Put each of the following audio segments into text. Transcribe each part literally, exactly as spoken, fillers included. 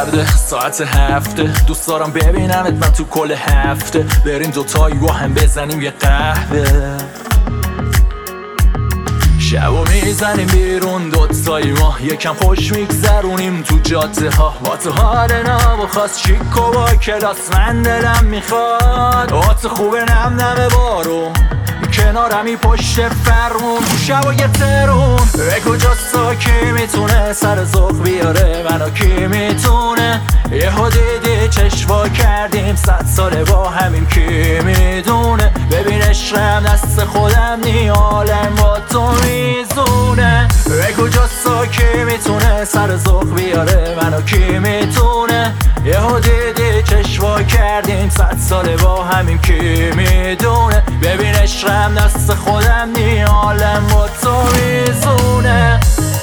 کرده ساعت هفته، دوست دارم ببینمت من تو کل هفته، بریم دوتایی با هم بزنیم یه قهوه. شبو میزنیم بیرون دوتایی ما، یکم خوش میگذرونیم تو جاده ها. با تو حال ناب و خواست چیک و با کلاس من دلم میخواد، آت خوبه نم نم بارون کنارمی پشت فرمون. شبا یه ترون به کجاست کی میتونه سر ذوق بیاره منو، کی میتونه یه دیدی چشوا کردیم صد ساله با همین، کی میدونه ببین عشقم دست خودم نی عالم با تو میزونه. به کجاست کی میتونه سر ذوق بیاره منو، کی میتونه یه دیدی چشوا کردیم صد ساله با همین، کی میدونه ببین عشقم دست خودم نی عالم با تو میزونه.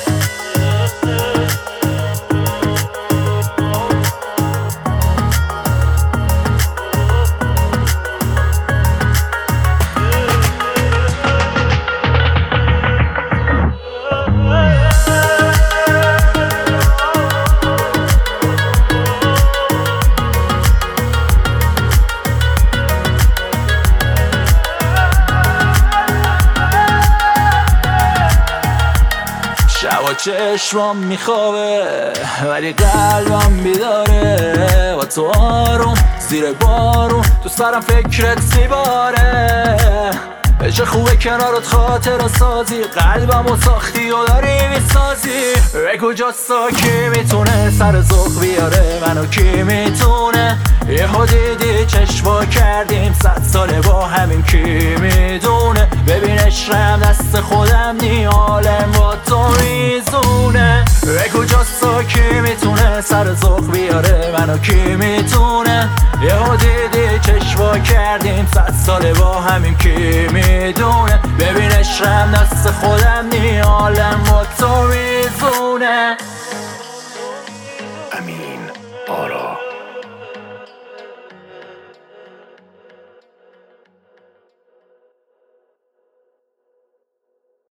شبا چشمام میخوابه ولی قلبم بیداره، با تو آروم زیر بارون تو سرم فکرت میباره. چه خوبه کنارت خاطر سازی، قلبم و ساختی و داری میسازی. به کجاست کی میتونه سر ذوق بیاره منو، کی میتونه یه دیدی چشوا کردیم صد ساله با همین، کی میدونه ببین عشقم دست خودم نی عالم با تو میزونه. به کجاست کی میتونه سر ذوق بیاره منو، کی میتونه یه دیدی چشوا کردیم صد ساله با همین، کی میدونه ببین عشقم دست خودم نی عالم با تو میزونه. امین آرا.